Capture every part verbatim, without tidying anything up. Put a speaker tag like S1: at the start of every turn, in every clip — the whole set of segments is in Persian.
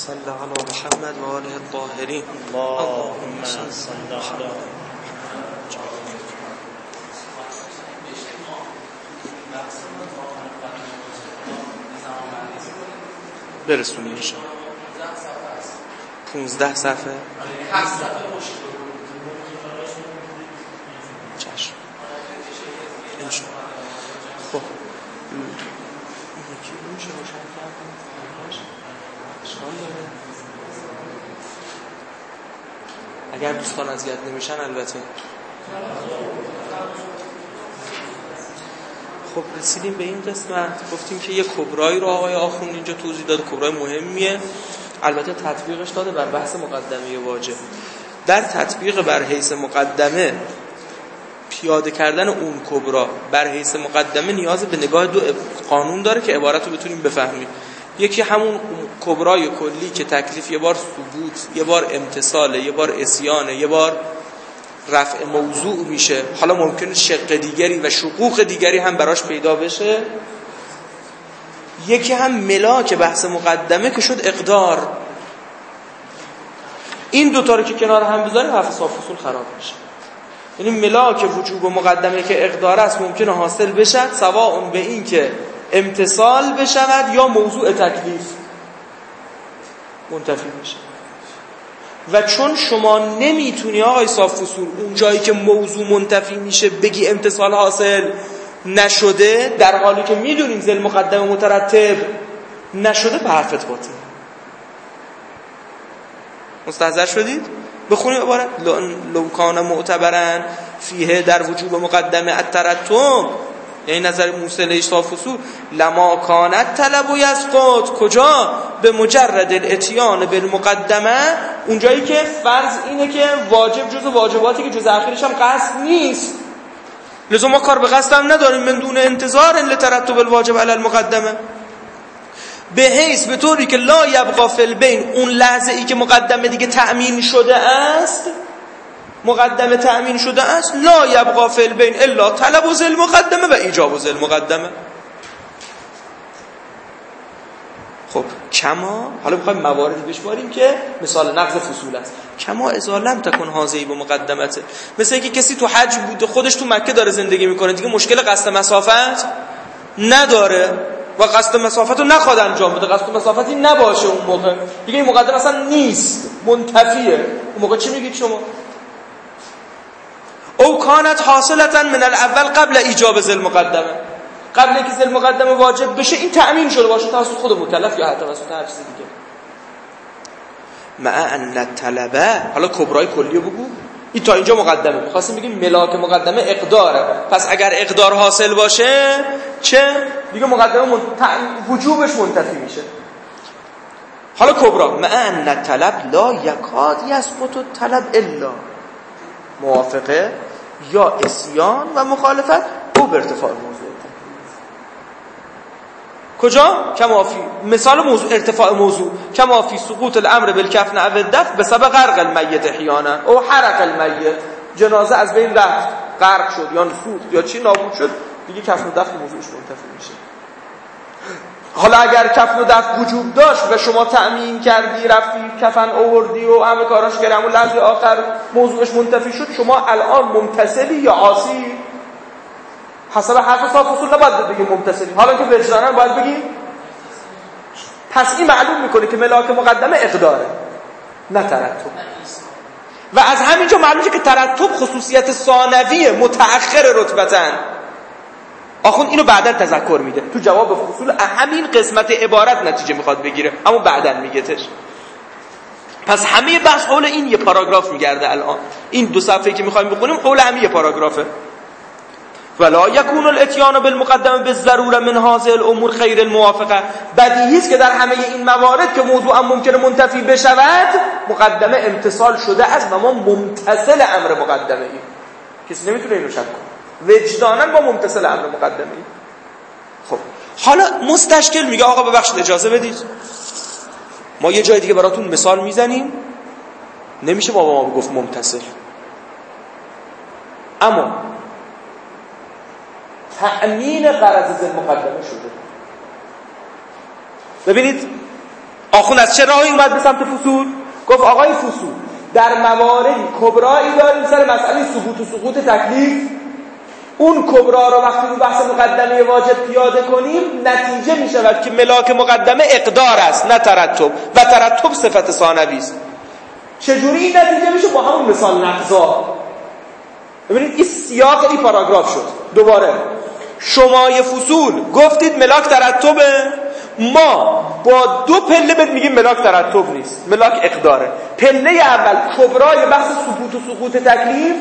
S1: صل علی محمد و آله الطاهرین.
S2: اللهم صل علی
S1: برسونیم میشه پونزده صفحه چشم انشاء خب یکی میشه روشن کردیم اشکال داره اگر دوستان اذیت نمیشن البته. خب رسیدیم به این قسمت، گفتیم که یه کبرایی رو آقای آخوند اینجا توضیح داده، کبرای مهمیه، البته تطبیقش داده بر بحث مقدمه واجب. در تطبیق بر حیث مقدمه، پیاده کردن اون کبرا بر حیث مقدمه نیاز به نگاه دو قانون داره که عبارت رو بتونیم بفهمیم. یکی همون کبرای کلی که تکلیف یه بار ثبوت، یه بار امتصاله، یه بار عصیانه، یه بار رفع موضوع میشه، حالا ممکنه شق دیگری و شقوق دیگری هم براش پیدا بشه. یکی هم ملاک بحث مقدمه که شد اقدار. این دوتا رو که کنار هم بذاریم حرف صاف اصول خراب میشه. یعنی ملاک وجوب و مقدمه که اقدار است ممکنه حاصل بشد سواء به این که امتصال بشود یا موضوع تکلیف منتفی بشه. و چون شما نمیتونی آقای صاف اصول اون جایی که موضوع منتفی میشه بگی امتصال حاصل نشده، در حالی که میدونیم ذل مقدمه مترتب نشده، به حرفت باطل. مستحضر شدید؟ بخونیم عبارت لو کان معتبرن فیه در وجوب مقدمه الترتب، یعنی نظر موصله صاف اصول لما کانت طلب و یسقط. کجا؟ به مجرد الاتیان بالمقدمه، اونجایی که فرض اینه که واجب جز واجباتی که جز اخیرش هم قصد نیست، لذا ما کار به قصد هم نداریم، من دون انتظار لترتب الواجب علی المقدمه، به حیث به طوری که لا یبقا فی البین، اون لحظه ای که مقدمه دیگه تأمین شده است، مقدمه تأمین شده است، لا یبقا فی البین الا طلب و ذل مقدمه و ایجاب و ذل مقدمه. خب کما، حالا میخوایم مواردی بشماریم که مثال نقض فصول است. کما اذا لم تکن حاضی به مقدمته، مثل اینکه کسی تو حج بوده، خودش تو مکه داره زندگی میکنه، دیگه مشکل قصد مسافت نداره و قصد مسافت رو نخواد انجام بده، قصد مسافتی نباشه اون موقع، دیگه این مقدمه اصلا نیست، منتفیه. اون موقع چی میگید شما؟ او کانت حاصلتا من الاول قبل ایجاب ذل مقدمه، قبل اینکه ذل مقدمه واجب بشه این تأمین شده باشه توسط خود مکلف یا حتی توسط هر چیز دیگه. مع ان الطلبه، حالا کبرای کلی بگو، این تا اینجا مقدمه، می‌خواستیم بگیم ملاک مقدمه اقداره، پس اگر اقدار حاصل باشه چه دیگه مقدمه من... وجوبش منتفی میشه. حالا کبرا، مع ان الطلب لا یکاد یسقط الطلب الا موافقه یا عصیان و مخالفت او به ارتفاع موضوع. کجا؟ کما فی، مثال موضوع ارتفاع موضوع، کما فی سقوط الامر بالکفن او الدفن بسبب غرق المیت احیانا او حرق المیت، جنازه از بین رفت، غرق شد یا سوخت یا چی نابود شد، دیگه کفن و دفن موضوعش منتفی میشه. حالا اگر کفن و دفن وجود داشت و شما تأمین کردی، رفتی کفن آوردی و همه کاراش کردی، اما لحظه آخر موضوعش منتفی شد، شما الان ممتثلی یا عاصی؟ حسب حرف صاف اصول نباید بگیم ممتثلی، حالا که وجدانن باید بگیم. پس این معلوم میکنه که ملاک مقدمه اقداره نه ترتب، و از همینجا معلوم میشه که ترتب خصوصیت ثانویه، متأخر رتبتن. آخوند اینو بعداً تذکر میده، تو جواب فصول همین قسمت عبارت نتیجه میخواد بگیره، اما بعداً میگه تش. پس همه بحث حول این یه پاراگراف میگرده. الان این دو صفحه‌ای که میخوایم بخونیم حول همین یه پاراگرافه. ولا یکون الاتیان بالمقدمه بالضروره من هذه الامور خیر الموافقه، بدیهی است که در همه این موارد که موضوع ممکنه منتفی بشود، مقدمه امتصال شده است و ما ممتثل امر مقدمه ایم. کسی نمیتونه اینو شک کنه، وجداناً با ممتثل امر مقدمه ایم. خب حالا مستشکل میگه آقا ببخشید اجازه بدید ما یه جای دیگه براتون مثال میزنیم، نمیشه بابا ما گفت ممتثل، اما تأمین غرض ذل مقدمه شده. ببینید آخون از چه راهی اومد به سمت فصول؟ گفت آقای فصول در موارد کبرایی داریم سر مسئله ثبوت و سقوط تکلیف. اون کبرا رو وقتی رو بحث مقدمه واجب پیاده کنیم نتیجه می شود که ملاک مقدمه اقدار است نه ترتب، و ترتب صفت ثانوی است. چجوری این نتیجه میشه؟ با همون مثال نقضا. ببینید این سیاق این پاراگراف شد. دوباره شمای فصول گفتید ملاک ترتبه، ما با دو پله بهت میگیم ملاک ترتب نیست، ملاک اقداره. پله اول کبرای بحث ثبوت و سقوط تکلیف،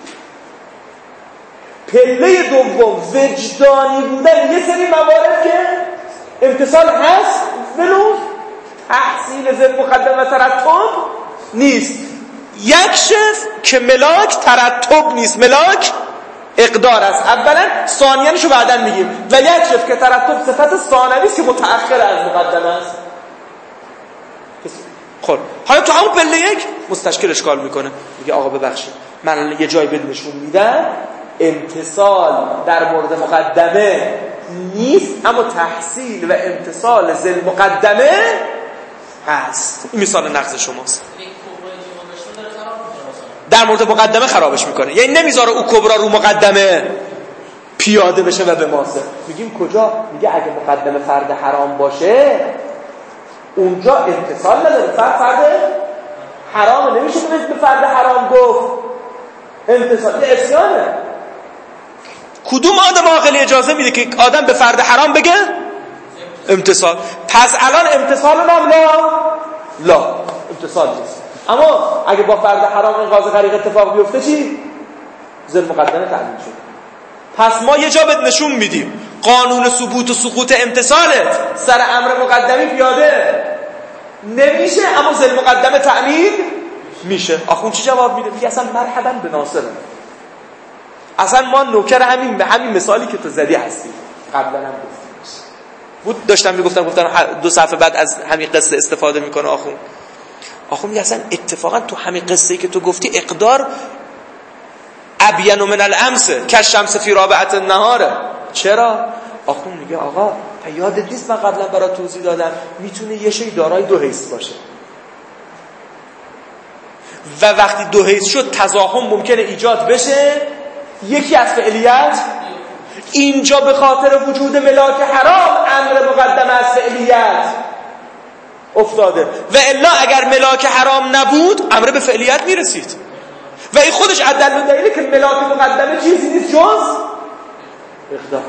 S1: پله دوم وجدانی بودن یه سری موارد که امتصال هست ولو تحصیل ذل مقدم و ترتب نیست. یک شف که ملاک ترتب نیست، ملاک اقدار است اولا، ثانیانشو بعداً میگیم. و یک شف که ترتب صفت ثانوی است که متأخر از مقدمه است. خب حالا تو همون پله یک مستشکل اشکال میکنه، میگه آقا ببخشید من یه جای بد نشون میدم امتصال در مورد مقدمه نیست اما تحصیل و امتصال ذل مقدمه هست. این مثال نقض شماست. در مورد مقدمه خرابش میکنه، یعنی نمیذاره او کبرا رو مقدمه پیاده بشه و به ماسه. میگیم کجا؟ میگه اگه مقدمه فرد حرام باشه اونجا امتصال نداره، فرد فرد حرام نمیشه که به فرد حرام گفت امتصال، یه اسیانه. کدوم آدم عاقلی اجازه میده که آدم به فرد حرام بگه امتصال؟ پس الان امتصال نام لا لا امتصال نیست، اما اگه با فرد حرام این قاضی غریق اتفاق بیفته چی؟ ذل مقدمه تعیین شد. پس ما یه جا بهت نشون میدیم قانون ثبوت و سقوط امتصالت سر امر مقدمی پیاده نمیشه اما ذل مقدمه تعیین میشه. آخون چی جواب میده؟ میگه اصلا مرحبا به ناصر، اصلا ما نوکر همین به همین مثالی که تو زدی هستیم. قبلا هم گفتیم بود، داشتم میگفتم گفتم دو صفحه بعد از همین قصه استفاده میکنه آخون. آخون میگه اصلا اتفاقا تو همین قصه ای که تو گفتی اقدار ابین من الامس کالشمس فی رابعه النهار. چرا؟ آخون میگه آقا تا یادت نیست من قبلا برات توضیح دادم میتونه یه شی دارای دو حیث باشه و وقتی دو حیث شد تزاحم ممکنه ایجاد بشه، یکی از فعلیت اینجا به خاطر وجود ملاک حرام امر مقدم از فعلیت افتاده و الا اگر ملاک حرام نبود امر به فعلیت میرسید و این خودش عدل دلیله که ملاک مقدمه چیزی نیست جز اقدار.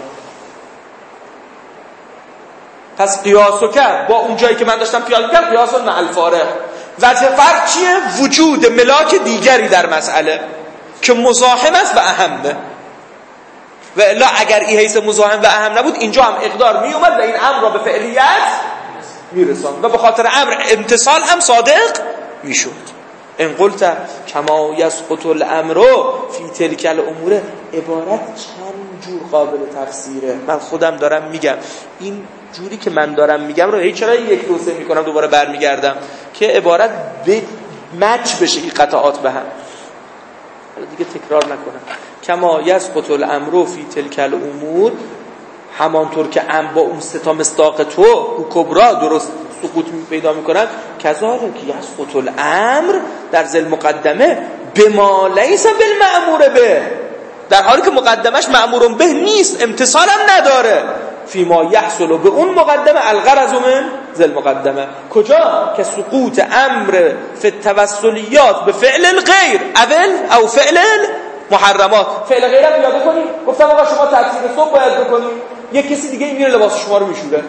S1: پس قیاسو کرد با اون جایی که من داشتم پیاده کرد قیاسو مع الفارق. وجه فرق چیه؟ وجود ملاک دیگری در مسئله که مزاحم است و اهمه و الا اگر این حیث مزاحم و اهم نبود اینجا هم اقدار می اومد و این امر را به فعلیت میرساند و به خاطر امر امتصال هم صادق میشد. ان قلت کما یسقط الامر فی تلک الامور، عبارت چند جور قابل تفسیره. من خودم دارم میگم این جوری که من دارم میگم رو هیچ چرا یک دو سه میکنم دوباره برمیگردم که عبارت به مچ بشه این قطعات به هم دیگه تکرار نکنم. کما یسقط الامر فی تلک الامور، همانطور که ام با اون سه تا مصداق تو او کبرا درست سقوط پیدا میکنن، کذالک یسقط الامر در ذل مقدمه بما لیس بالمأمور به، در حالی که مقدمش مأمور به نیست امتصال هم نداره، فیما یحصل به اون مقدمه الغرض من ذل مقدمه. کجا؟ که سقوط امر فی التوسلیات به فعل الغیر اول او فعل محرمات. فعل غیر رو یاد کنید، گفتم آقا شما تفسیر صبح باید بکنید، یک کسی دیگه میره لباس شما رو میشوره،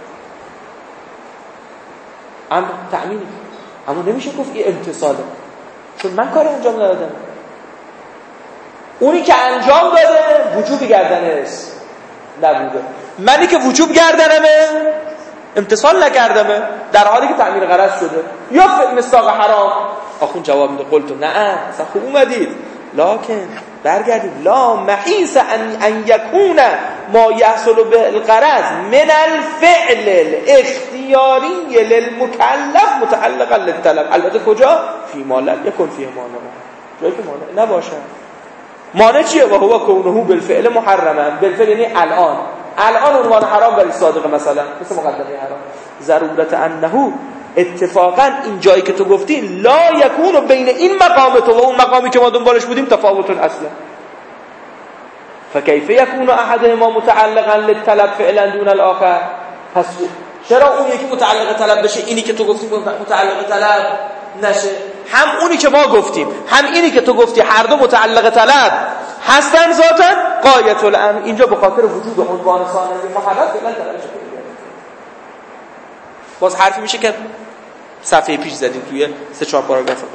S1: امر تأمینی، اما نمیشه گفت این امتصاله چون من کار انجام ندادم. اونی که انجام داده وجوب گردنش نبوده، منی که وجوب گردنمه امتصال نکردمه در حالی که تعمیر غرض شده یا مصداق حرام. آخون جواب میده قلت نه اصلا خوب اومدید لکن برگردید لا محیث ان, ان یکون ما یحصل بالغرض من الفعل الاختیاری للمکلف متعلقا للطلب. البته کجا؟ فی ما لا یکن فیه مانع، جایی که مانع نباشه. مانع چیه؟ و هو کونه بالفعل محرما، بالفعل یعنی الان الان عنوان حرام برای صادق مثلا مثل مقدمه حرام. ضرورت انه اتفاقا این جایی که تو گفتی لا یکون بین این مقام تو و اون مقامی که ما دنبالش بودیم تفاوت اصلا. فکیف یکون احدهما متعلقا للطلب فعلا دون الاخر؟ پس چرا اون یکی متعلق طلب بشه اینی که تو گفتی متعلق طلب نشه؟ هم اونی که ما گفتیم هم اینی که تو گفتی هر دو متعلق طلب هستن ذاتن غایت الامر. اینجا به خاطر وجود عنوان ثانوی محرک فعلا طلب شده. باز حرفی میشه که صفحه پیش زدیم توی سه چهار پاراگراف قبل.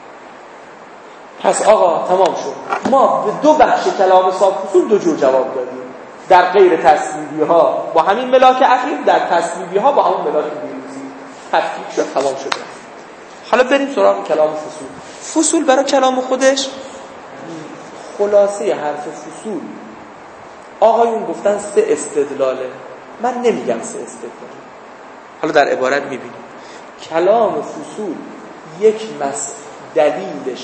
S1: پس آقا تمام شد. ما به دو بخش کلام صاف اصول دو جور جواب دادیم. در غیر تصویبی ها با همین ملاک اخیر، در تصویبی ها با همون ملاک دیروزی. تفکیک شد، تمام شده. حالا بریم سراغ کلام فصول. فصول برای کلام خودش خلاصه حرف فصول آقایون گفتن سه استدلاله. من نمیگم سه استدلال. حالا در عبارت میبینیم کلام فصول یک مس دلیلش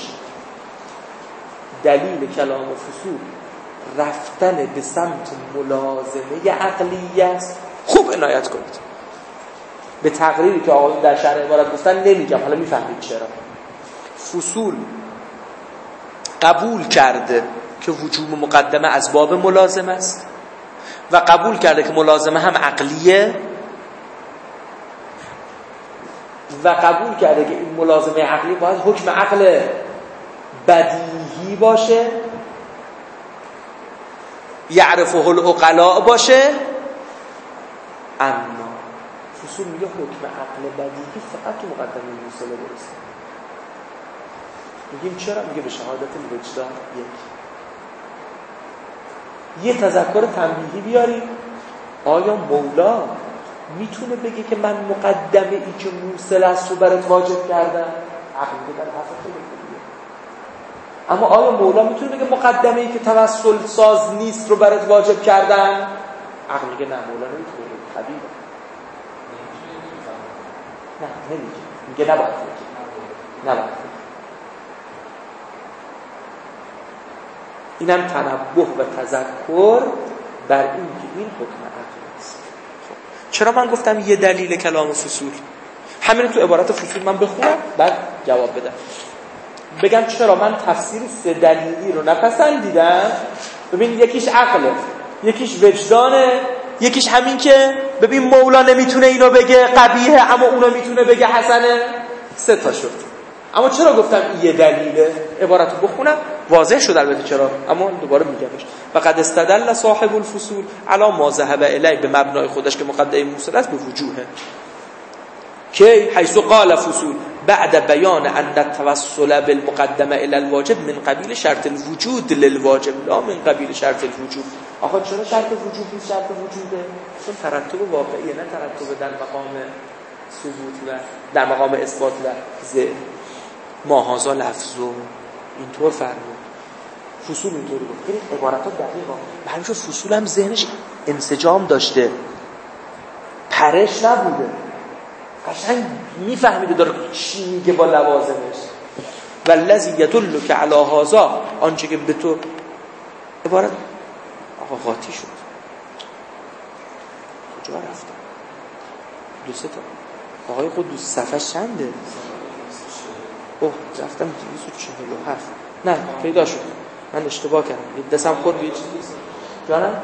S1: دلیل کلام فصول رفتن به سمت ملازمه عقلی است. خوب عنایت کنید به تقریری که آقایون در شرح عبارت گفتن. نمیگم، حالا میفهمید چرا. فصول قبول کرده که وجوب مقدمه از باب ملازمه است و قبول کرده که ملازمه هم عقلیه و قبول کرده که این ملازمه عقلی باید حکم عقل بدیهی باشه، یعرفه العقلاء باشه. اما فصول میگه حکم عقل بدیهی فقط تو مقدمه موصله درسته. میگیم چرا؟ میگه به شهادت الوجدان. یک یه تذکر تنبیهی بیاریم. آیا مولا میتونه بگه که من مقدمه ای که موصل است رو برات واجب کردم؟ عقل میگه در حرف خیلی خوبیه. اما آیا مولا میتونه بگه مقدمه ای که توسل ساز نیست رو برات واجب کردم؟ عقل میگه نه، مولا نمیتونه بگه. طبیعیه. نه نمیگه. میگه نباید بگه. نباید بگه. اینم تنبه و تذکر بر این که این حکم عقل است. چرا من گفتم یه دلیل کلام فصول؟ همین تو عبارت فصول من بخونم بعد جواب بدم. بگم چرا من تفسیر سه دلیلی رو نپسندیدم. ببین یکیش عقله، یکیش وجدانه، یکیش همین که ببین مولا نمیتونه اینو بگه قبیحه اما اونو میتونه بگه حسنه. سه تا شد. اما چرا گفتم این یه دلیله؟ عبارت رو بخونم واضح شد البته چرا، اما دوباره میگمش. فقد استدل صاحب الفصول علی ما ذهب الی، به مبنای خودش که مقدمه موصل است، به وجوهه که حیث قال فصول بعد بیان ان التوسل بالمقدمه الی الواجب من قبیل شرط الوجود للواجب لا من قبیل شرط الوجوب. آخه چرا شرط وجود نیست؟ شرط وجوده چون ترتب واقعیه، نه ترتب در مقام ثبوت و در مقام اثبات و ذهن. ما هذا لفظو اینطور فرمود. فصول اینطوری بود. ببین عبارتات دقیقه. به همین شد فصول هم ذهنش انسجام داشته، پرش نبوده، قشنگ میفهمیده داره چی میگه با لوازمش. والذی یدلک علی هذا، آنچه که به تو عبارت آقا قاطی شد. کجا رفتم؟ دو سه تا آقای خود دوست صفحه چنده؟ اوه رفتم دویست و چهل و هفت. نه پیدا شد، من اشتباه کردم. دستم خورد یه چیزی جانم.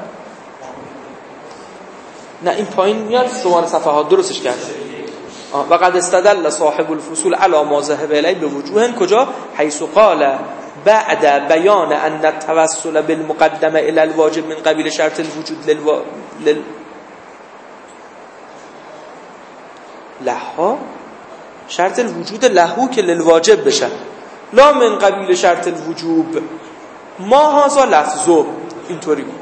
S1: نه این پایین میاد شماره صفحه ها درستش کردم. و قد استدل صاحب الفصول علی ما ذهب الی به وجوه کجا حیث قال بعد بیان ان التوسل بالمقدمه الی الواجب من قبیل شرط الوجود للو... لل لها شرط الوجود لهو که للواجب بشه، لا من قبیل شرط الوجوب. ما هذا لفظو اینطوری بود.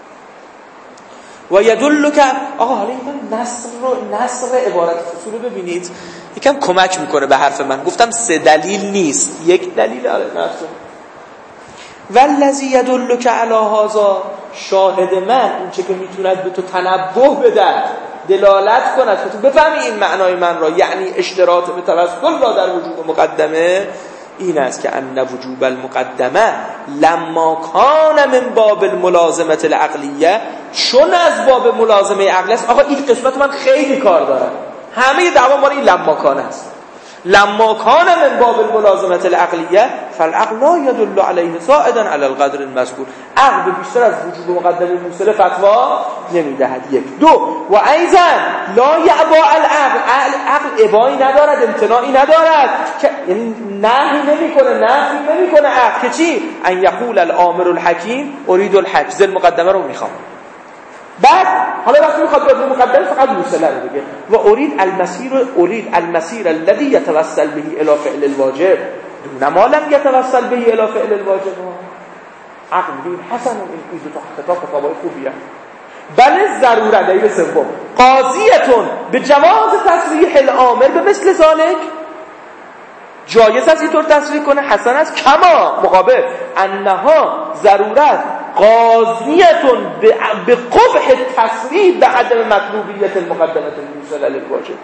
S1: و یدلک آقا حالا این نصر رو نصر عبارت فصول رو ببینید یکم کمک میکنه به حرف من. گفتم سه دلیل نیست، یک دلیل علی نفسه. والذی یدلک علی هذا، شاهد من اون چه که میتوند به تو تنبه بدهد، دلالت کند که تو بفهمی این معنای من را، یعنی اشتراط به توسل را در وجود مقدمه، این است که ان وجوب المقدمه لما کان من باب الملازمه العقلیه، چون از باب ملازمه عقلی است. آقا این قسمت من خیلی کار دارم، همه دعوا مال این لما کان است. لما کان من باب الملازمه العقلیه فالعقل لا يدل عليه صاعدا على القدر المذکور. عقل بیشتر از وجوب مقدمه موصله فتوا نمیدهد. یک. دو و ایضا لا یعبا العقل، عقل ابایی ندارد، امتناعی ندارد که یعنی نهی نمیکنه، نفی نمیکنه عقل که چی؟ ان یقول الامر الحکیم اريد الحج، ذل مقدمه رو میخوام. بعد حالا وقتی میخواد به مقدمه فقط موصله رو بگه و اريد المسیر اريد المسیر الذي يتوسل به الى فعل الواجب دون ما لم يتوسل به الى فعل الواجب. عقل بین حسن این دو تا خطاب خطابای خوبیه. بل ضرورت دلیل سوم قاضیتون به جواز تصریح الامر به مثل ذالک، جایز است اینطور تصریح کنه، حسن است. کما مقابل انها ضرورت قاضیتون به قبح تصریح به عدم مطلوبیت المقدمه الموصله للواجب.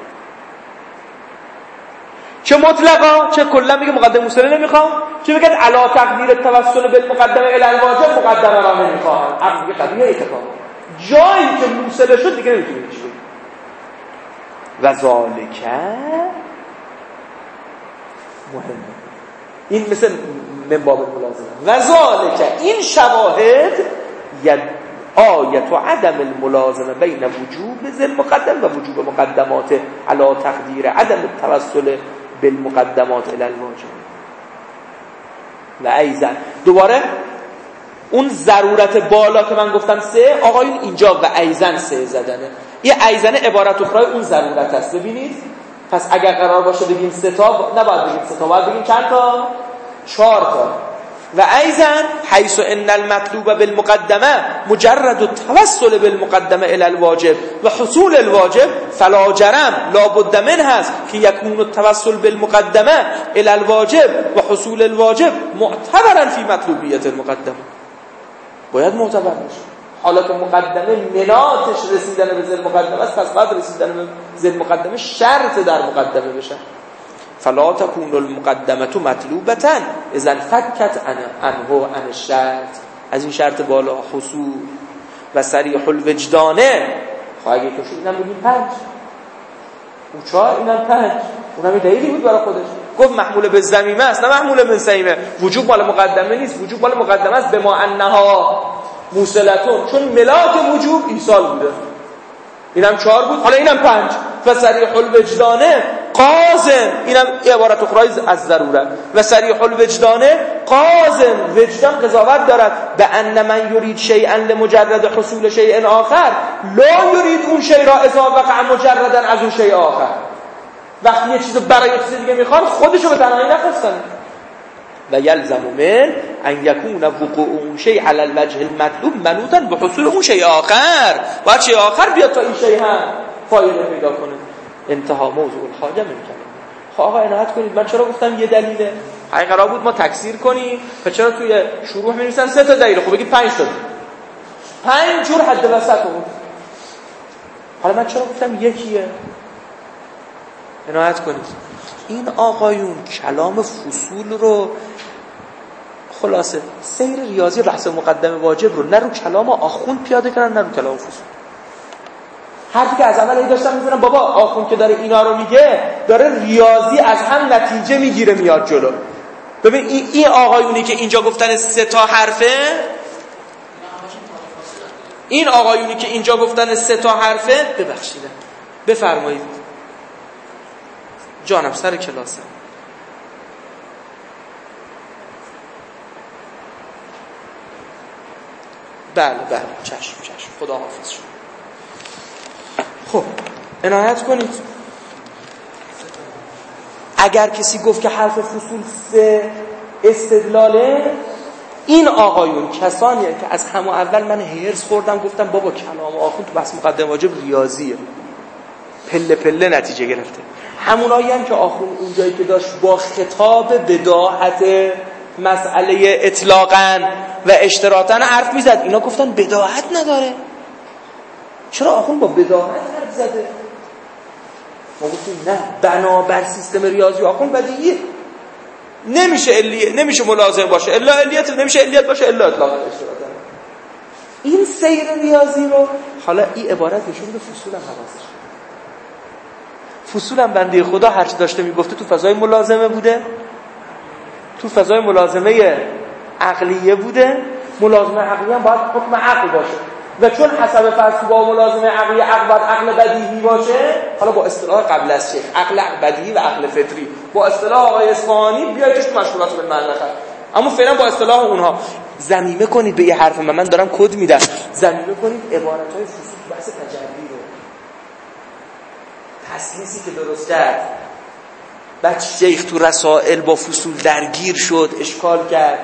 S1: چه مطلقا چه کلا میگه مقدمه موصله نمیخوام، چه میگه علا تقدیر التوسل بالمقدمه الی الواجب مقدمه را نمیخوام. عقل میگه طبیعیه اتفاق جایی که موصله شد دیگه نمیتونه چی بگه. و ذالک مهمه، این مثل من باب الملازمه. و ذالک این شواهد ید آیت و عدم الملازمه بین وجوب ذل مقدم و وجوب مقدمات علا تقدیر عدم التوسل بالمقدمات الی الواجب. و ایضا دوباره اون ضرورت بالا که من گفتم سه، آقایون اینجا و ایضا سه زدنه. یه ایضا عبارت اخرى اون ضرورت است. ببینید پس اگر قرار باشه بگیم سه تا، نباید بگیم سه تا، باید بگیم چند تا؟ چهار تا. و ایضا حیث ان المطلوب بالمقدمه مجرد التوسل بالمقدمه الى الواجب و حصول الواجب فلا جرم لا بد من هست که یکون التوسل بالمقدمه الى الواجب و حصول الواجب معتبرا فی مطلوبیت المقدمه. باید معتبر باشه. حالت مقدمه مناتش رسیدن به ذل مقدمه است، پس بعد رسیدن به ذل مقدمه شرط در مقدمه بشه. فلا تكون المقدمه مطلوبه اذا فكت عنه عن الشرط. از این شرط بالا حصول و صریح الوجدانه. خب اگه تو شد اینم بگیم پنج، اون چهار، اینم پنج، اونم دلیلی بود برای خودش. گفت محمول به ضمیمه است نه محمول به سیمه. وجوب مال مقدمه نیست، وجوب مال مقدمه است به ما انها موصلتون، چون ملاک وجوب ایصال بوده. اینم چهار بود، حالا اینم پنج. فصریح الوجدانه قاضن، اینم عبارت اخرى از ضرورت. و صریح الوجدانه قاضن، وجدان قضاوت دارد به ان من یرید شیئا لمجرد حصول شیء آخر لا یرید اون شیء را اذا وقع مجردا از اون شیء آخر. وقتی یه چیزو برای چیز دیگه میخوان خودشو به تنهایی نخواستن. و یلزم من ان یکون وقوع اون شیء علی الوجه المطلوب منوطا به حصول اون شیء آخر. باید شیء آخر بیاد تا این شیء هم فایده پیدا کنه. انتها موضوع الحاجه میکنه. خب آقا عنایت کنید، من چرا گفتم یه دلیله؟ اگه قرار بود ما تکثیر کنیم، پس چرا توی شروع می‌نویسن سه تا دلیل؟ خب بگید پنج تا. پنج جور حد وسط بود. حالا من چرا گفتم یکیه؟ عنایت کنید. این آقایون کلام فصول رو خلاصه سیر ریاضی بحث مقدمه واجب رو نه رو کلام آخوند پیاده کردن نه رو کلام فصول. حرفی که از اول داشتم می‌زنم بابا آخوند که داره اینا رو میگه داره ریاضی از هم نتیجه میگیره میاد جلو. ببین این, این آقایونی که اینجا گفتن سه تا حرفه، این آقایونی که اینجا گفتن سه تا حرفه، ببخشید بفرمایید جانم سر کلاسه. بله بله چشم چشم خدا حافظ شد. خب عنایت کنید. اگر کسی گفت که حرف فصول سه استدلاله، این آقایون کسانیه که از همون اول من هرس خوردم گفتم بابا کلام آخوند تو بحث مقدمه واجب ریاضیه، پله پله نتیجه گرفته. همونایی هم که آخوند اونجایی که داشت با خطاب بداهت مسئله اطلاقاً و اشتراطاً حرف میزد، اینا گفتن بداهت نداره. چرا آخوند با بداهت حرف زده؟ ما گفتیم نه، بنابر سیستم ریاضی آخوند بدیهیه، نمیشه علیه، نمیشه ملازم باشه الا علیت، نمیشه علیت باشه الا اطلاقاً اشتراطاً. این سیر ریاضی رو حالا این عبارت نشون به فصول هم حواسش. فصول هم بنده خدا هرچی داشته میگفته تو فضای ملازمه بوده، تو فضای ملازمه عقلیه بوده. ملازمه عقلیه هم باید حکم عقل باشه و چون حسب فرض با ملازمه عقلیه عقل باید عقل بدیهی باشه، حالا با اصطلاح قبل از شیخ عقل بدیهی و عقل فطری، با اصطلاح آقای اصفهانی بیاید توش مشغولات بالمملکه، اما فعلا با اصطلاح اونها ضمیمه کنید به یه حرف من من دارم کد میدم، ضمیمه کنید عبارت‌های فصول بحث تجربی رو، تسلیسی که درست کرد. بعد شیخ تو رسائل با فصول درگیر شد، اشکال کرد،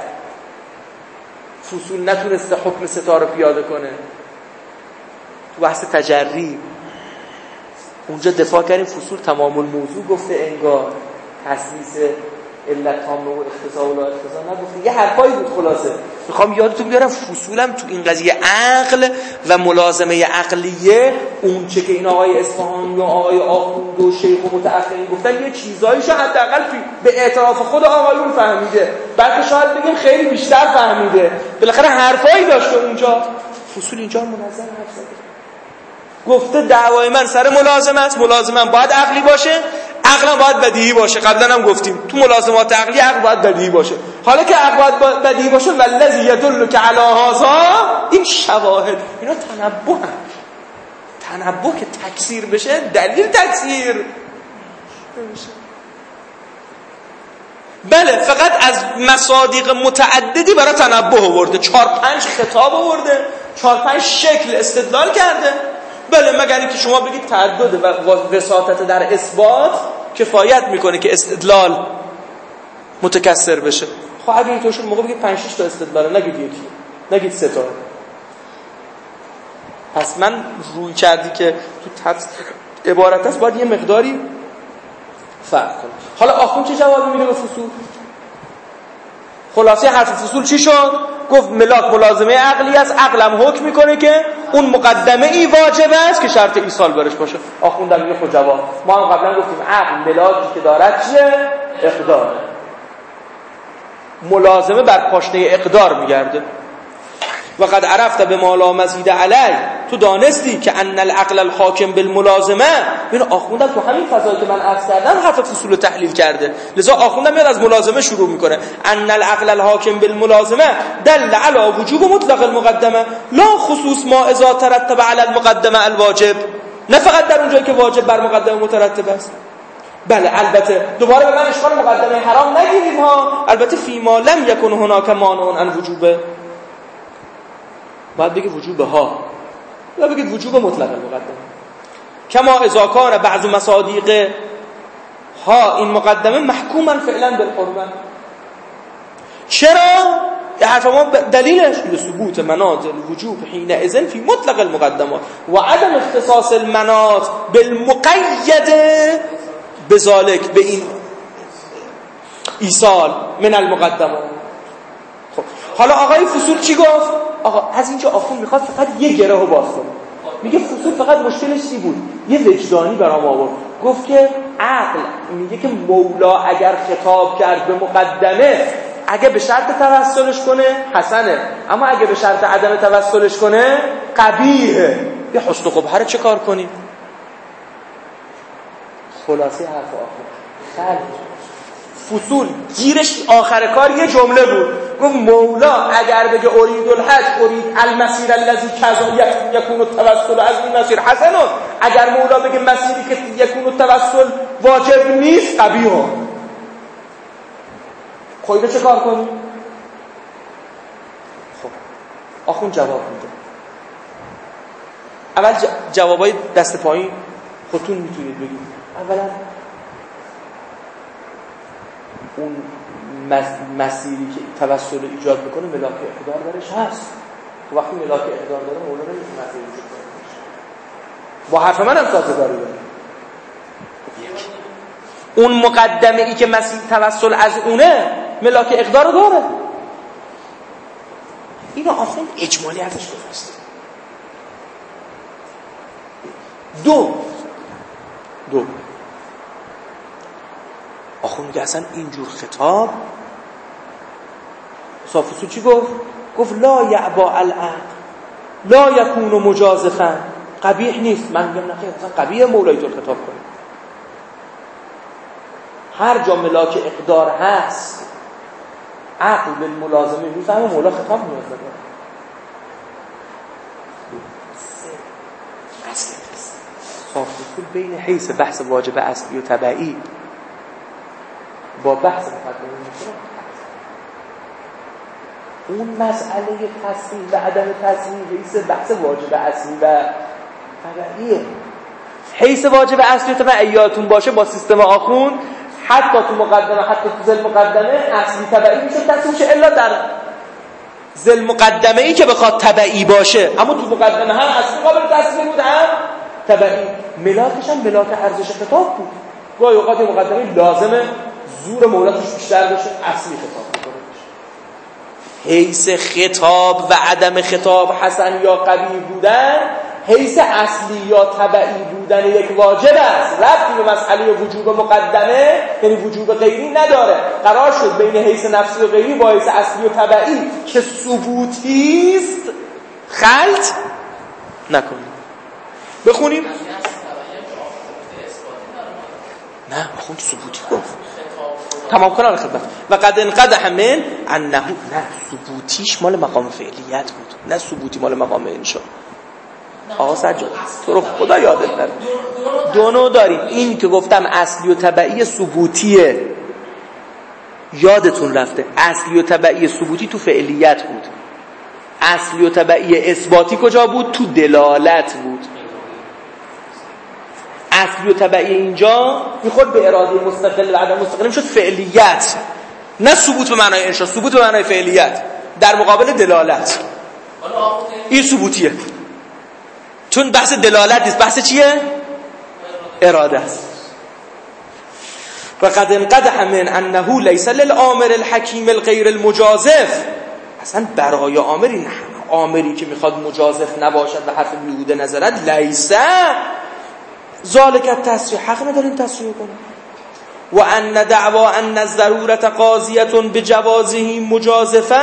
S1: فصول نتونسته حکم ستاره پیاده کنه. تو بحث تجری اونجا دفاع کردیم، فصول تمام الموضوع گفته انگار، تسلیس علت تامه و اختصاص و لا اختصاص نگفته، یه حرفایی بود. خلاصه میخوام یادتون بیارم فصولم تو این قضیه عقل و ملازمه عقلیه، اون چه که این آقای اصفهانی و آقای آخوند و شیخ و متأخرین گفتن یه چیزاییشو حداقل به اعتراف خود آقایون فهمیده، بلکه شاید بگیم خیلی بیشتر فهمیده، بالاخره حرفایی داشته اونجا. فصول اینجا منظم حرف زده، گفته دعوای من سر ملازمه است، ملازمه باید عقلی باشه، عقل باید بدیهی باشه. قبلا هم گفتیم تو ملازمات عقلی عقل باید بدیهی باشه. حالا که عقل باید بدیهی باشه، والذی یدلک علی هذا، این شواهد اینا تنبه هم. تنبه که تکثیر بشه، دلیل تکثیر بشه. بله فقط از مصادیق متعددی برای تنبه آورده، چهار پنج خطاب آورده، چهار پنج شکل استدلال کرده. بله مگر اینکه شما بگید تعدد و وساطت در اثبات کفایت میکنه که استدلال متکثر بشه. خب اگه اینطور شد موقع بگید پنج شش تا استدلال، نگید یکی، نگید سه تا. پس من روی کردی که تو تفسیر عبارت است باید یه مقداری فرق کنه. حالا آخوند چه جوابی میده به فصول؟ خلاصه حرف فصول چی شد؟ گفت ملاک ملازمه عقلی است، عقلم حکم میکنه که اون مقدمه ای واجب است که شرط ایصال برش باشه. آخوندم میگه خود جواب. ما هم قبلا گفتیم عقل ملاکی که دارد چیه؟ اقدار. ملازمه بر پاشنه اقدار میگرده. و قد عرفت به ما لا مزید علی، تو دانستی که ان العقل الحاکم بالملازمه. این آخوندم تو همین فضایی که من عرض کردم حرف فصول رو تحلیل کرده، لذا آخوندم میاد از ملازمه شروع میکنه. ان العقل الحاکم بالملازمه دل علی وجوب مطلق المقدمه لا خصوص ما اذا ترتب علی المقدمه الواجب، نه فقط در اونجایی که واجب بر مقدمه مترتب است. بله البته دوباره به من اشکال مقدمه حرام نگیریم ها، البته فیما لم یکن هناک مانع عن وجوبه، باید بگید وجوب ها، یا بگید وجوب مطلق مقدمه. کما اذا کان بعض مصادیق ها این مقدمه محکوما فعلا بالحرمه. چرا؟ یه حرف ما دلیلش لثبوت مناط الوجوب حینئذ فی مطلق المقدمات و عدم اختصاص المناط بالمقید بذالک، به این ایصال من المقدمات. خب حالا آقای فصول چی گفت؟ آقا از اینجا آخوند میخواد فقط یه گره رو باز کنه. میگه فصول فقط مشکلش چی بود؟ یه وجدانی برام آورد. گفت که عقل میگه که مولا اگر خطاب کرد به مقدمه، اگه به شرط توسلش کنه حسنه، اما اگه به شرط عدم توسلش کنه قبیحه. یه حسن و قبح رو چه کار کنیم؟ خلاصه حرف آخر خلق فصول گیرش آخر کار یه جمله بود. گفت مولا اگر بگه ارید الحج ارید المسیر الذی کذا یکون التوسل از این مسیر حسن، اگر مولا بگه مسیری که یکون التوسل واجب نیست قبیح. خب چه کار کنیم؟ خب آخوند جواب میده. اول جوابای دست پایین خودتون میتونید بگید. اولا اون مسیری که توسل ایجاد میکنه ملاک اقدار درش هست. تو وقتی ملاک اقدار داره مولا نمیتونه مسیر ایجاد کنه. با حرف من هم سازگاری داره. اون مقدمه ای که مسیر توسل از اونه ملاک اقدار داره. اینو آخوند اجمالی ازش گفت. دو دو آخوند که اصلا اینجور خطاب صافوسو چی گفت؟ گفت لا یعبا العقل لا یکون مجازفا، قبیح نیست. من میگم نخیر اصلا قبیح مولای تو خطاب کنه. هر جا ملاک اقدار هست عقل بالملازمه میفهمه مولا خطاب نیاز داره. اصل صاف اصول بین حیث بحث واجب اصلی و تبعی با بحث مقدمه میشه. اون مسئله تصریح و عدم تصریح حیث بحث واجب اصلی و تبعیه. حیث واجب اصلی و تبعی یادتون باشه با سیستم آخوند حتی تو مقدمه حتی تو ذل مقدمه اصلی تبعی میشه تصریح میشه الا در ذل مقدمه ای که بخواد تبعی باشه، اما تو مقدمه هم اصلی قابل تصریح بود هم تبعی. ملاکش هم ملاک ارزش خطاب بود. گاهی اوقات مقدمه لازمه زور مولاتش بیشتر بشه اصلی خطاب کنه. حیث خطاب و عدم خطاب حسن یا قبیح بودن حیث اصلی یا تبعی بودن یک واجب است، ربطی به مسئله وجوب مقدمه یعنی وجوب غیری نداره. قرار شد بین حیث نفسی و غیری با حیث اصلی و تبعی که ثبوتی است خلط نکنیم. بخونیم نه بخون ثبوتی گفت تمام کنم خدمت. و قد انقدح من انه نه ثبوتیش مال مقام فعلیت بود، نه ثبوتی مال مقام انشاء. آقا سجاد تو رو خدا یادت نره دو نوع داریم. این که گفتم اصلی و تبعی ثبوتیه یادتون رفته، اصلی و تبعی ثبوتی تو فعلیت بود، اصلی و تبعی اثباتی کجا بود؟ تو دلالت بود. اصلی و تبعی اینجا میخورد به اراده مستقل و عدم مستقل، میشد فعلیت، نه ثبوت به معنای انشاء، ثبوت به معنای فعلیت در مقابل دلالت. این ثبوتیه چون بحث دلالت نیست، بحث چیه؟ اراده است. و قد انقدح من انه لیس للآمر الحکیم الغیر المجازف، اصلا برای آمری نه آمری که میخواد مجازف نباشد و حرف بیهوده نظرد لیس ذالک التصریح، حق نداریم تصریح کنیم. و ان دعوا ان الضرورت قاضیه بجوازه مجازفه،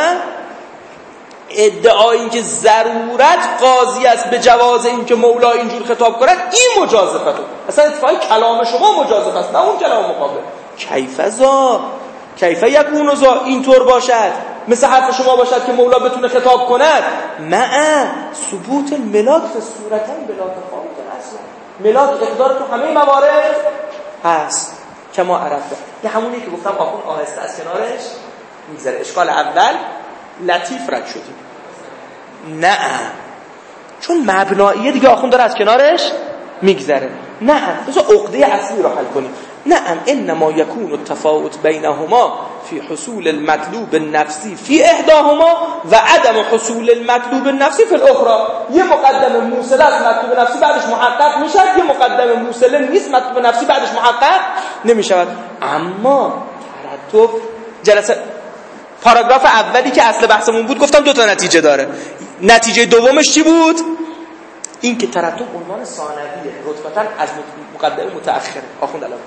S1: ادعای این که ضرورت قاضی است به جواز این که مولا اینجور خطاب کند این مجازفته. اصلا اتفاقی کلام شما مجازف است نه اون کلام مقابل. کیف ذا کیف یکون ذا اینطور باشد مثل حرف شما باشد که مولا بتونه خطاب کند مع ثبوت الملاک فی الصورتین بلا تفاوت اصلا. ملاک اقدار تو همه موارد هست کما عرفته. یه همونی که گفتم آخون آهسته از کنارش میگذره. اشکال اول لطیف رد شدیم. نه چون مبناییه دیگه آخون داره از کنارش میگذره. نه بذار عقده اصلی رو حل کنیم. نه انما یکون التفاوت بینهما فی حصول المطلوب النفسی فی احداهما و عدم حصول المطلوب النفسی فی الاخرى. یه مقدمه موصله است مطلوب نفسی بعدش محقق میشه، یه مقدمه موصله نیست مطلوب نفسی بعدش محقق نمیشود. اما ترتب جلسه پاراگراف اولی که اصل بحثمون بود گفتم دو تا نتیجه داره. نتیجه دومش چی بود؟ این که ترتب عنوان ثانویه رتبتاً از مقدمه متأخره. آخوند الان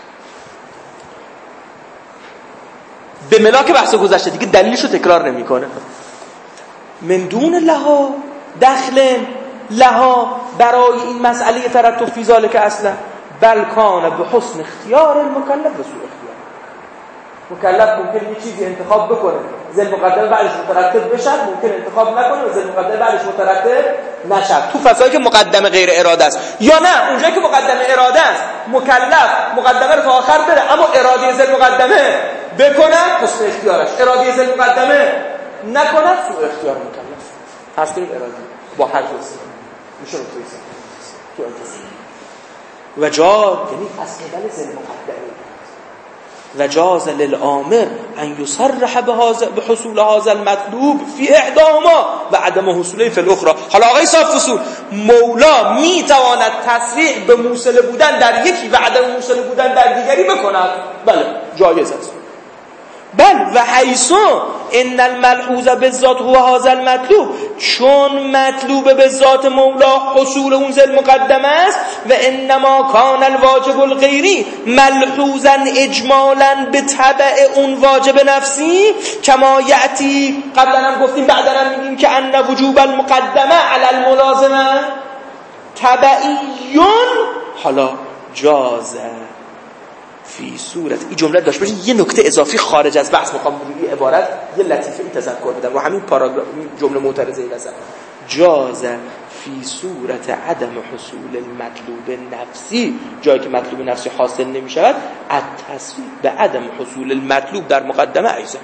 S1: به ملاک بحث گذشته دیگه دلیلشو تکرار نمیکنه. من دون لها دخل لها برای این مسئله ترتب فی ذالک اصلا بل کان به حسن اختیار المکلف و سوء اختیار. مکلف ممکن یه چیزی انتخاب بکنه ذل مقدمه بعدش مترتب بشه، ممکن انتخاب نکنه و ذل مقدمه بعدش مترتب نشه. تو فضایی که مقدمه غیر اراده است، یا نه اونجایی که مقدمه اراده است مکلف مقدمه رو تا آخر بره اما اراده ذل مقدمه بکنه حسن اختیارش، اراده ذل مقدمه نکنه سوء اختیار مکلف. پس کنیم اراده با هر جزئی میشه رو تویسه تو انتصاب و جا یعنی از قبل ذل مقدمه و جاز للآمر ان يصرح بحصول هذا المطلوب في احداهما و عدم حصوله في الاخرى. حالا آقای صاحب فصول مولا میتواند تصریح به موصله بودن در یکی و عدم موصله بودن در دیگری بکند. بله جایز است. بل و حیث ان الملحوظ بالذات هو هذا المطلوب، چون مطلوب به ذات مولا حصول اون ذل مقدمه است و انما کان الواجب الغیری ملحوظا اجمالا به تبع اون واجب نفسی کما یاتی. قبلا هم گفتیم بعدا هم میگیم که ان وجوب المقدمه علی الملازمه تبعیون. حالا جازه فی صورت، این جمله داشت باشه یه نکته اضافی خارج از بحث میخوام روی عبارت یه لطیفه ای تذکر بدم و همین پاراگراف جمله معترضه ای وسط جاز فی صورت عدم حصول المطلوب نفسی، جایی که مطلوب نفسی حاصل نمیشود التصریح به عدم حصول المطلوب در مقدمه ایضا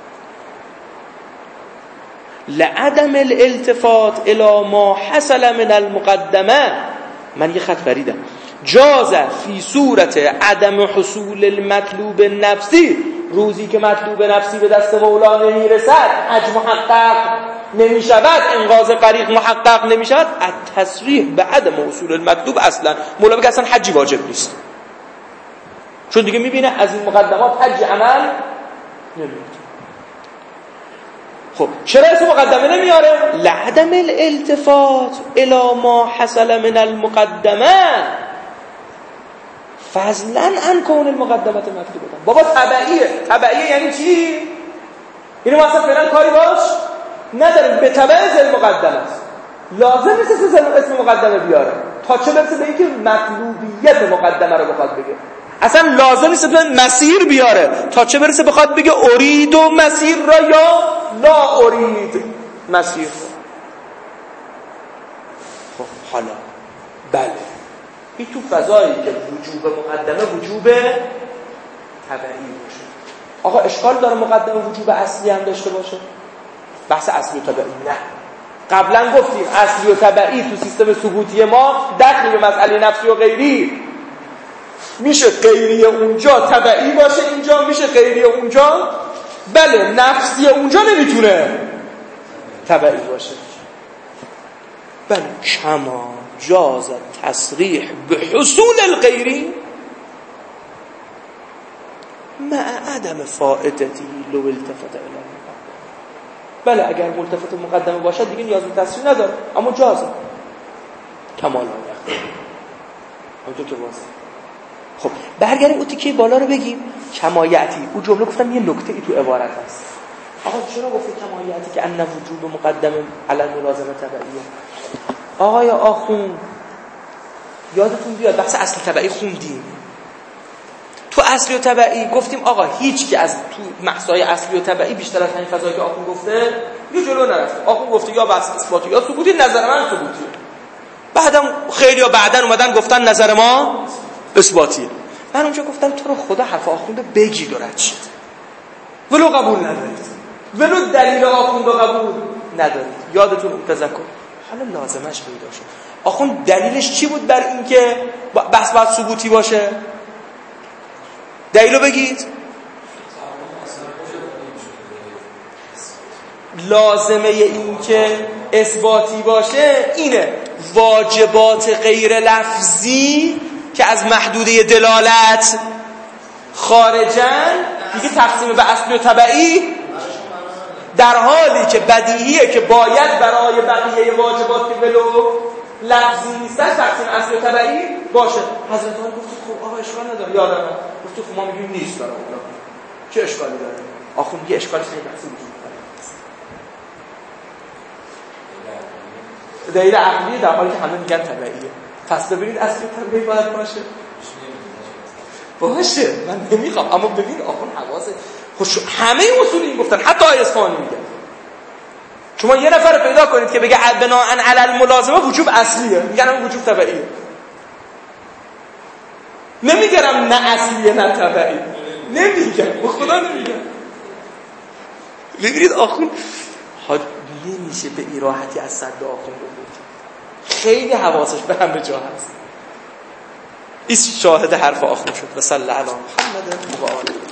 S1: لعدم الالتفات الى ما حصل من المقدمه. من یه خط بریدم. جاز فی صورت عدم حصول المطلوب نفسی، روزی که مطلوب نفسی به دست مولا نمیرسد، حج محقق نمیشود، انقاذ غریق محقق نمیشود، التصریح به عدم حصول المطلوب اصلا مولا بگه اصلا حجی واجب نیست، چون دیگه میبینه از این مقدمات حج عمل نمیاد. خب چرا اسم مقدمه نمیاره؟ لعدم الالتفات الى ما حصل من المقدمه فضلا عن کون المقدمات مطلوبه. بابا تبعیه. تبعیه یعنی چی؟ اینو مثلا فعلا کاری باش نداریم، به تبع زل مقدمه است، لازم نیست اسم مقدمه بیاره تا چه برسه به اینکه مطلوبیت مقدمه رو بخواد بگه. اصلا لازم نیست به مسیر بیاره تا چه برسه بخواد بگه ارید و مسیر را یا لا ارید مسیر. خب حالا بله این تو فضایی که وجوب مقدمه وجوب تبعی باشه. آقا اشکال داره مقدمه وجوب اصلی هم داشته باشه؟ بحث اصلی و تبعی نه. قبلا گفتیم اصلی و تبعی تو سیستم ثبوتی ما دخلی به مسئله نفسی و غیری، میشه غیری اونجا تبعی باشه، اینجا میشه غیری اونجا بله نفسی اونجا نمیتونه تبعی باشه. بله کما جاز تصریح به حصول الغیری مع عدم فائدتی لو التفت الی المقدمه. بله اگر ملتفت مقدمه باشه دیگه نیاز به تصریح نداره، اما جازه کمال نمیخواد اونجا که واسه. خب برگردیم اون تیکه بالا رو بگیم کمایتی. اون جمله گفتم یه نکته ای تو عبارت هست. آقا چرا گفتی کمایتی که ان وجوب مقدمه علی الملازمه تبعیه؟ آقای آخوند یادتون بیاد بحث اصل تبعی خوندیم. تو اصلی و تبعی گفتیم آقا هیچ که از تو بحث‌های اصلی و تبعی بیشتر از همین فضایی که آخوند گفته یه جلو نرفته. آخوند گفته یا بحث اثباتی یا ثبوتی، نظر من ثبوتیه. بعدم خیلی ها بعدن اومدن گفتن نظر ما اثباتیه. من اونجا گفتم تو رو خدا حرف آخوند بگید و رد شید، ولو قبول ندارید، ولو دلیل آخوند قبول ندارید. یادتون اون تذکر حالا لازمش پیدا شد. آخوند دلیلش چی بود بر این که بحث باید ثبوتی باشه؟ دلیلو بگید. لازمه این که اثباتی باشه اینه واجبات غیر لفظی که از محدوده دلالت خارجن دیگه تقسیم به اصلی و تبعی، در حالی که بدیهیه که باید برای بقیه واجبات که ولو لفظی نیستن تقسیم اصلی و تبعی باشه. حضرت علی گفت خب آقا اشکال نداره، یادم گفت خب ما میگیم نیست برای اونا، چه اشکالی داره؟ آخه میگه اشکالی نیست، بحثی وجود داره. دلیل عقلی در حالی که همه میگن تبعیه. پس ببینید اصلی تبعی باید باشه. باشه من نمیخوام، اما ببین آخه حواسه خوش همه اصول این گفتن، حتی آیه اصفهانی میگه شما یه نفر پیدا کنید که بگه بناءً علی الملازمه وجوب اصلیه، میگن اون وجوب تبعیه. نمیگرم نه اصلیه نه تبعی، نمیگم به خدا نمیگم. ببینید آخوند حاج نمیشه به این راحتی از صد آخوند بود، خیلی حواسش به همه جا هست. این شاهد حرف آخوند شد. و صلی علی محمد و آله.